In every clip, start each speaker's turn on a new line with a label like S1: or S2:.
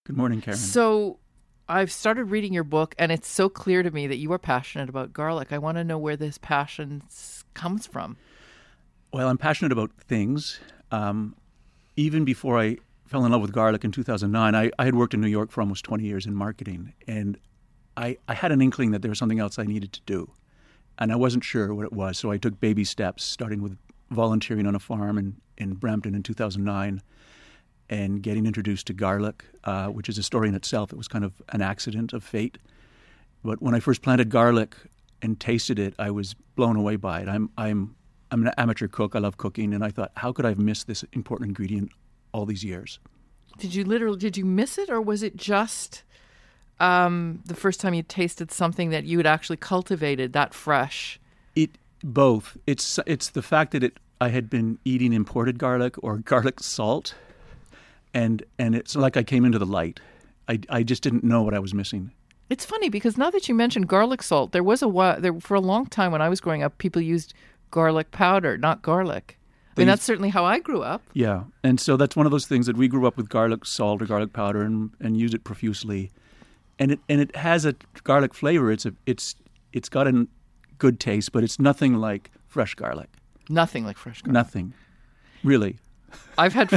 S1: Good morning, Karen.
S2: So I've started reading your book, and it's so clear to me that you are passionate about garlic. I want to know where this passion comes from.
S1: Well, I'm passionate about things. Even before I fell in love with garlic in 2009, I had worked in New York for almost 20 years in marketing, and I had an inkling that there was something else I needed to do. And I wasn't sure what it was, so I took baby steps, starting with volunteering on a farm in Brampton in 2009 and getting introduced to garlic, which is a story in itself. It was kind of an accident of fate. But when I first planted garlic and tasted it, I was blown away by it. I'm an amateur cook. I love cooking, and I thought, how could I have missed this important ingredient all these years?
S2: Did you miss it, or was it just the first time you tasted something that you had actually cultivated that fresh?
S1: Both. It's the fact that I had been eating imported garlic or garlic salt, and it's like I came into the light. I just didn't know what I was missing.
S2: It's funny because now that you mentioned garlic salt, there was for a long time when I was growing up, people used garlic powder, not garlic. That's certainly how I grew up.
S1: Yeah, and so that's one of those things that we grew up with garlic salt or garlic powder and use it profusely, and it has a garlic flavor. It's got a good taste, but it's nothing like fresh garlic.
S2: Nothing like fresh garlic.
S1: Nothing, really.
S2: I've had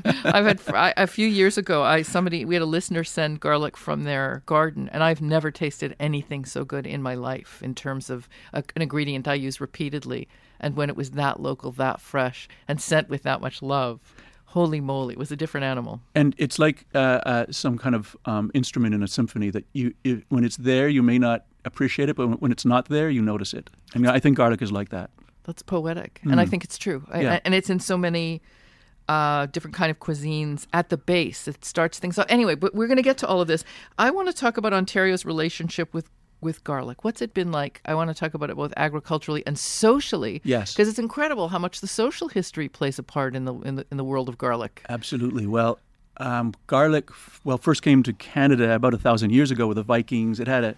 S2: a few years ago. We had a listener send garlic from their garden, and I've never tasted anything so good in my life in terms of an ingredient I use repeatedly. And when it was that local, that fresh, and sent with that much love, holy moly, it was a different animal.
S1: And it's like some kind of instrument in a symphony that when it's there, you may not appreciate it, but when it's not there, you notice it. And I think garlic is like that.
S2: That's poetic, and I think it's true.
S1: Yeah.
S2: And it's in so many different kind of cuisines at the base. It starts things off. Anyway, but we're going to get to all of this. I want to talk about Ontario's relationship with garlic. What's it been like? I want to talk about it both agriculturally and socially.
S1: Yes,
S2: because it's incredible how much the social history plays a part in the world of garlic.
S1: Absolutely. Well, garlic first came to Canada about 1,000 years ago with the Vikings. It had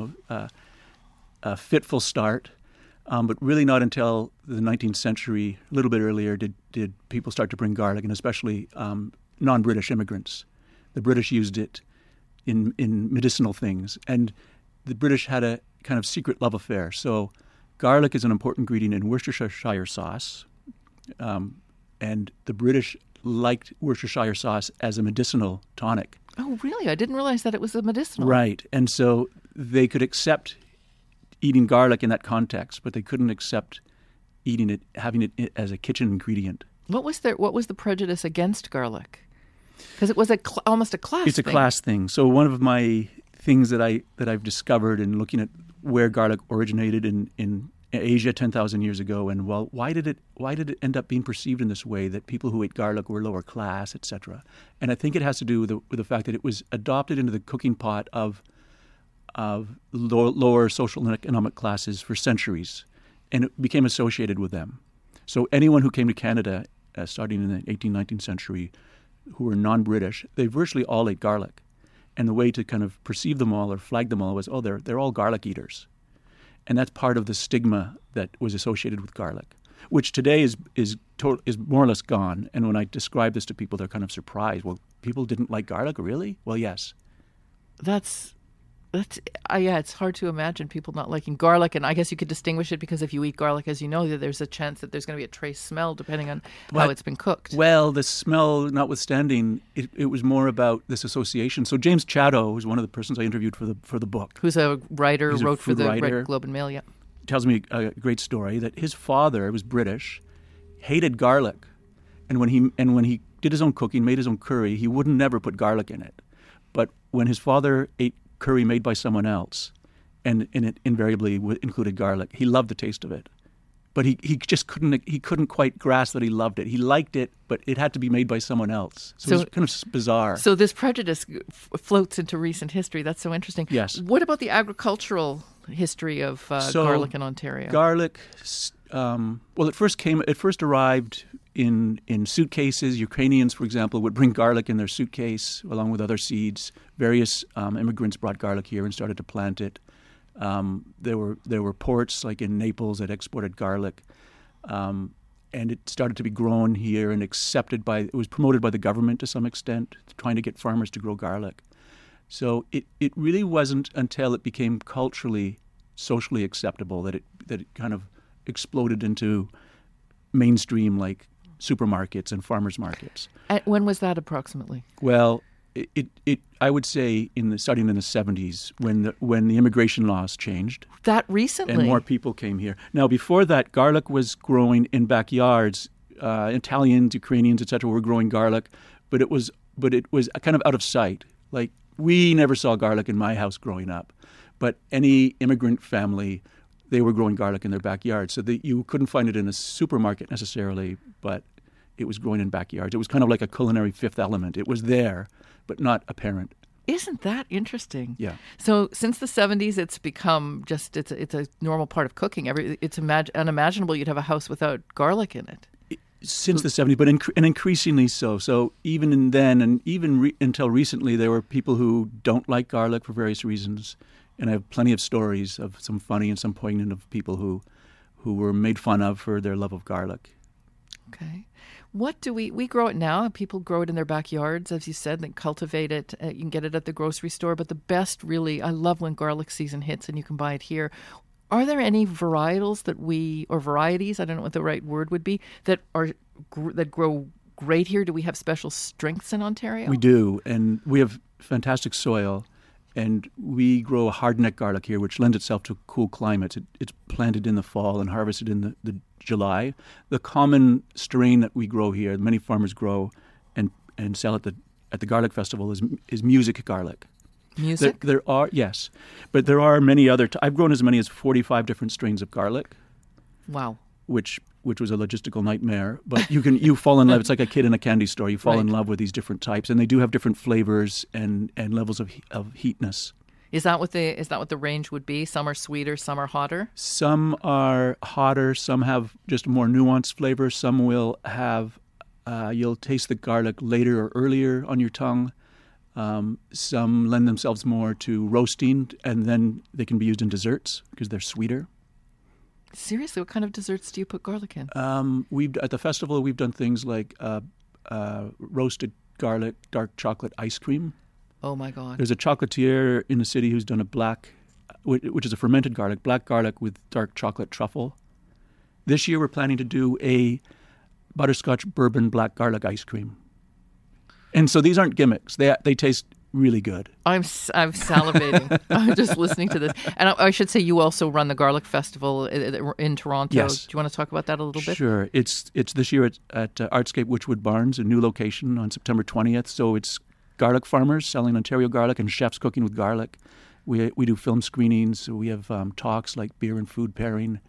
S1: a fitful start. But really not until the 19th century, a little bit earlier, did people start to bring garlic, and especially non-British immigrants. The British used it in medicinal things, and the British had a kind of secret love affair. So garlic is an important ingredient in Worcestershire sauce, and the British liked Worcestershire sauce as a medicinal tonic.
S2: Oh, really? I didn't realize that it was a medicinal.
S1: Right, and so they could accept eating garlic in that context, but they couldn't accept having it as a kitchen ingredient.
S2: What was the prejudice against garlic? Because it was almost a class thing.
S1: It's a class thing. So one of my things that I've discovered in looking at where garlic originated in Asia 10,000 years ago, and why did it end up being perceived in this way, that people who ate garlic were lower class, etc. And I think it has to do with the fact that it was adopted into the cooking pot of lower social and economic classes for centuries, and it became associated with them. So anyone who came to Canada starting in the 18th, 19th century who were non-British, they virtually all ate garlic. And the way to kind of perceive them all or flag them all was, they're all garlic eaters. And that's part of the stigma that was associated with garlic, which today is more or less gone. And when I describe this to people, they're kind of surprised. Well, people didn't like garlic, really? Well, yes.
S2: It's hard to imagine people not liking garlic, and I guess you could distinguish it because if you eat garlic, as you know, there's a chance that there's going to be a trace smell depending on how it's been cooked.
S1: Well, the smell notwithstanding, it was more about this association. So James Chatto was one of the persons I interviewed for the book.
S2: Who's a writer, wrote for the Red Globe and Mail, yeah.
S1: Tells me a great story that his father was British, hated garlic, and when he did his own cooking, made his own curry, he wouldn't never put garlic in it. But when his father ate curry made by someone else, and it invariably included garlic, he loved the taste of it. But he just couldn't quite grasp that he loved it. He liked it, but it had to be made by someone else. So it was kind of bizarre.
S2: So this prejudice floats into recent history. That's so interesting.
S1: Yes.
S2: What about the agricultural history of garlic in Ontario?
S1: Garlic, it first arrived in suitcases. Ukrainians, for example, would bring garlic in their suitcase along with other seeds. Various immigrants brought garlic here and started to plant it. There were ports like in Naples that exported garlic, and it started to be grown here and accepted by. It was promoted by the government to some extent, trying to get farmers to grow garlic. So it really wasn't until it became culturally, socially acceptable that it kind of exploded into mainstream like supermarkets and farmers markets.
S2: And when was that approximately?
S1: Well, I would say starting in the 70s when the immigration laws changed.
S2: That recently?
S1: And more people came here. Now, before that, garlic was growing in backyards. Italians, Ukrainians, etc. were growing garlic, but it was kind of out of sight. Like, we never saw garlic in my house growing up, but any immigrant family, they were growing garlic in their backyard. So you couldn't find it in a supermarket necessarily, but it was growing in backyards. It was kind of like a culinary fifth element. It was there, but not apparent.
S2: Isn't that interesting?
S1: Yeah.
S2: So since the 70s, it's become just it's a normal part of cooking. It's unimaginable you'd have a house without garlic in it.
S1: Since the 70s, but and increasingly so. So even then, and even until recently, there were people who don't like garlic for various reasons. And I have plenty of stories of some funny and some poignant of people who were made fun of for their love of garlic.
S2: Okay. What do we grow it now? People grow it in their backyards, as you said, and cultivate it. You can get it at the grocery store. But the best, really, I love when garlic season hits and you can buy it here. Are there any varietals or varieties, I don't know what the right word would be, that grow great here? Do we have special strengths in Ontario?
S1: We do, and we have fantastic soil, and we grow a hardneck garlic here, which lends itself to cool climates. It's planted in the fall and harvested in the July. The common strain that we grow here, many farmers grow and sell at the Garlic Festival, is music garlic.
S2: Music?
S1: There are, yes. But there are many other... I've grown as many as 45 different strains of garlic.
S2: Wow.
S1: Which was a logistical nightmare. But you fall in love. It's like a kid in a candy store. You fall in love with these different types. And they do have different flavors and levels of heatness.
S2: Is that what the range would be? Some are sweeter, some are hotter?
S1: Some are hotter. Some have just more nuanced flavor. Some will have... you'll taste the garlic later or earlier on your tongue. Some lend themselves more to roasting, and then they can be used in desserts because they're sweeter.
S2: Seriously, what kind of desserts do you put garlic in?
S1: At the festival, we've done things like roasted garlic, dark chocolate ice cream.
S2: Oh my God!
S1: There's a chocolatier in the city who's done which is a fermented garlic, black garlic with dark chocolate truffle. This year, we're planning to do a butterscotch bourbon black garlic ice cream. And so these aren't gimmicks. They taste really good. I'm
S2: salivating. I'm just listening to this. And I should say you also run the Garlic Festival in Toronto.
S1: Yes.
S2: Do you want to talk about that a little bit?
S1: Sure. It's this year at Artscape Witchwood Barns, a new location on September 20th. So it's garlic farmers selling Ontario garlic and chefs cooking with garlic. We do film screenings. We have talks like beer and food pairing.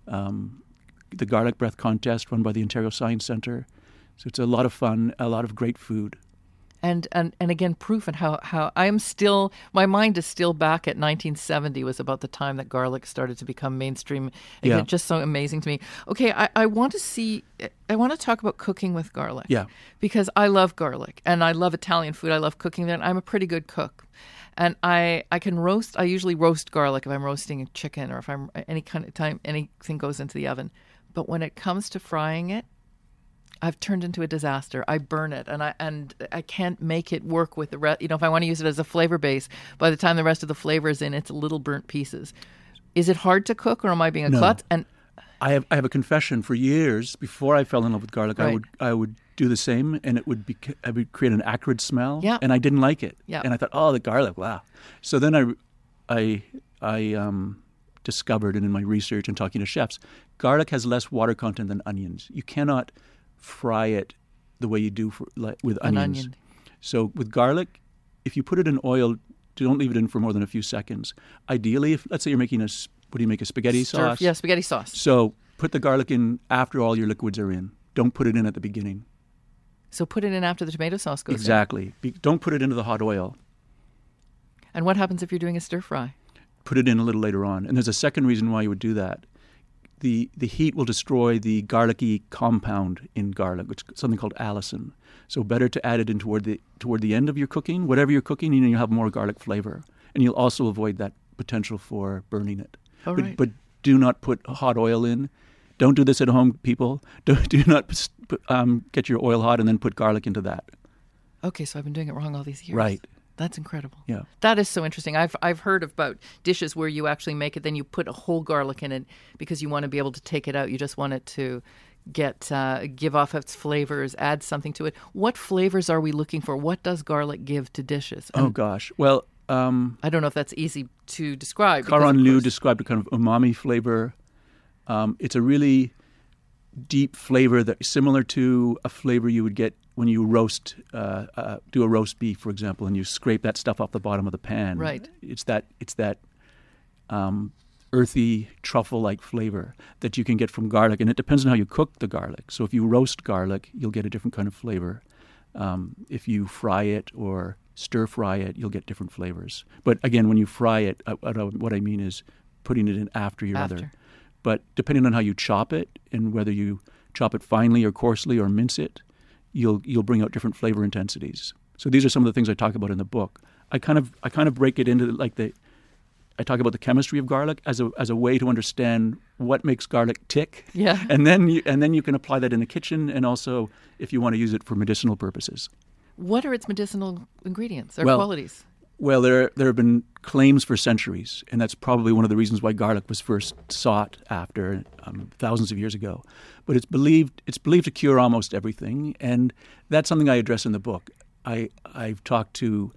S1: The Garlic Breath Contest run by the Ontario Science Centre. So it's a lot of fun, a lot of great food.
S2: And again, proof and how I am still, my mind is still back at 1970 was about the time that garlic started to become mainstream. Again, just so amazing to me. Okay, I want to talk about cooking with garlic.
S1: Yeah. Because
S2: I love garlic and I love Italian food. I love cooking that. I'm a pretty good cook. And I can roast, I usually roast garlic if I'm roasting a chicken or if I'm any kind of time anything goes into the oven. But when it comes to frying it, I've turned into a disaster. I burn it, and I can't make it work with the rest. If I want to use it as a flavor base, by the time the rest of the flavor is in, it's little burnt pieces. Is it hard to cook, or am I being a klutz? And
S1: I have a confession. For years before I fell in love with garlic, I would do the same, and I would create an acrid smell.
S2: Yeah.
S1: And I didn't like it.
S2: Yeah.
S1: And I thought, the garlic, wow. So then I discovered, and in my research and talking to chefs, garlic has less water content than onions. You cannot fry it the way you do with onions.
S2: Onion.
S1: So with garlic, if you put it in oil, don't leave it in for more than a few seconds. Ideally, if let's say you're making a spaghetti sauce?
S2: Yeah, spaghetti sauce.
S1: So put the garlic in after all your liquids are in. Don't put it in at the beginning.
S2: So put it in after the tomato sauce goes in.
S1: Exactly. Don't put it into the hot oil.
S2: And what happens if you're doing a stir fry?
S1: Put it in a little later on. And there's a second reason why you would do that. The heat will destroy the garlicky compound in garlic, which is something called allicin. So better to add it in toward the end of your cooking. Whatever you're cooking, you'll have more garlic flavor. And you'll also avoid that potential for burning it.
S2: All right.
S1: But do not put hot oil in. Don't do this at home, people. Do not get your oil hot and then put garlic into that.
S2: Okay, so I've been doing it wrong all these years.
S1: Right.
S2: That's incredible.
S1: Yeah.
S2: That is so interesting. I've heard about dishes where you actually make it, then you put a whole garlic in it because you want to be able to take it out. You just want it to give off its flavors, add something to it. What flavors are we looking for? What does garlic give to dishes?
S1: Oh, gosh. Well,
S2: I don't know if that's easy to describe.
S1: Caron Liu described a kind of umami flavor. It's a really deep flavor that is similar to a flavor you would get when you do a roast beef, for example, and you scrape that stuff off the bottom of the pan.
S2: Right.
S1: It's that earthy truffle-like flavor that you can get from garlic, and it depends on how you cook the garlic. So if you roast garlic, you'll get a different kind of flavor. If you fry it or stir fry it, you'll get different flavors. But again, when you fry it, what I mean is putting it in after your other. But depending on how you chop it and whether you chop it finely or coarsely or mince it, you'll bring out different flavor intensities. So these are some of the things I talk about in the book. I kind of break it into I talk about the chemistry of garlic as a way to understand what makes garlic tick.
S2: Yeah.
S1: And then you can apply that in the kitchen, and also if you want to use it for medicinal purposes.
S2: What are its medicinal ingredients or qualities?
S1: Well, there have been claims for centuries, and that's probably one of the reasons why garlic was first sought after thousands of years ago. But it's believed to cure almost everything, and that's something I address in the book. I've talked to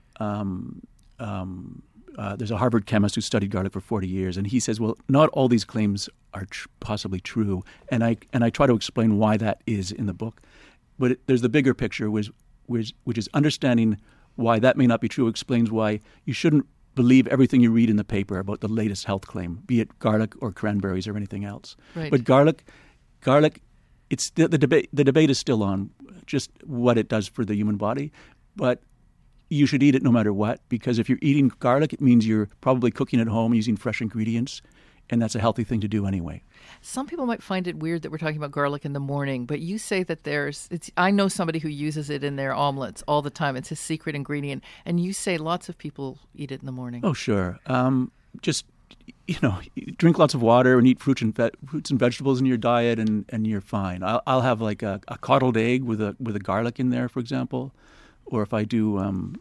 S1: there's a Harvard chemist who studied garlic for 40 years, and he says, well, not all these claims are possibly true, and I try to explain why that is in the book. But there's the bigger picture, which is understanding why that may not be true. Explains why you shouldn't believe everything you read in the paper about the latest health claim, be it garlic or cranberries or anything else.
S2: Right.
S1: But garlic, it's the debate is still on just what it does for the human body, but you should eat it no matter what, because if you're eating garlic, it means you're probably cooking at home using fresh ingredients, and that's a healthy thing to do anyway.
S2: Some people might find it weird that we're talking about garlic in the morning, but you say that I know somebody who uses it in their omelets all the time. It's his secret ingredient. And you say lots of people eat it in the morning.
S1: Oh, sure. Just, drink lots of water and eat fruits and vegetables in your diet, and you're fine. I'll have like a coddled egg with a garlic in there, for example. Or if I do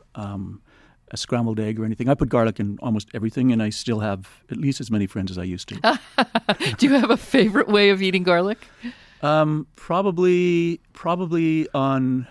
S1: a scrambled egg or anything, I put garlic in almost everything, and I still have at least as many friends as I used to.
S2: Do you have a favorite way of eating garlic?
S1: Probably on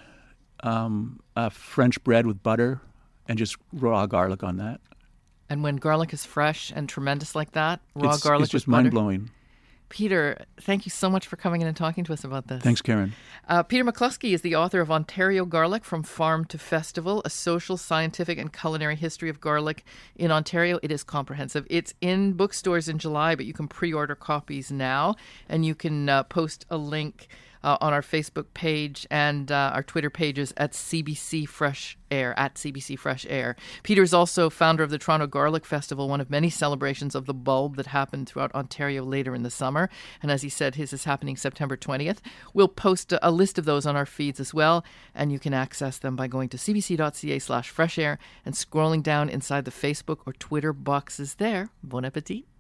S1: French bread with butter and just raw garlic on that.
S2: And when garlic is fresh and tremendous like that, garlic with butter?
S1: It's just mind-blowing.
S2: Peter, thank you so much for coming in and talking to us about this.
S1: Thanks, Karen.
S2: Peter McCluskey is the author of Ontario Garlic, From Farm to Festival, a social, scientific, and culinary history of garlic in Ontario. It is comprehensive. It's in bookstores in July, but you can pre-order copies now, and you can post a link on our Facebook page and our Twitter pages at CBC Fresh Air, at CBC Fresh Air. Peter is also founder of the Toronto Garlic Festival, one of many celebrations of the bulb that happened throughout Ontario later in the summer. And as he said, his is happening September 20th. We'll post a list of those on our feeds as well, and you can access them by going to cbc.ca/freshair and scrolling down inside the Facebook or Twitter boxes there. Bon appetit.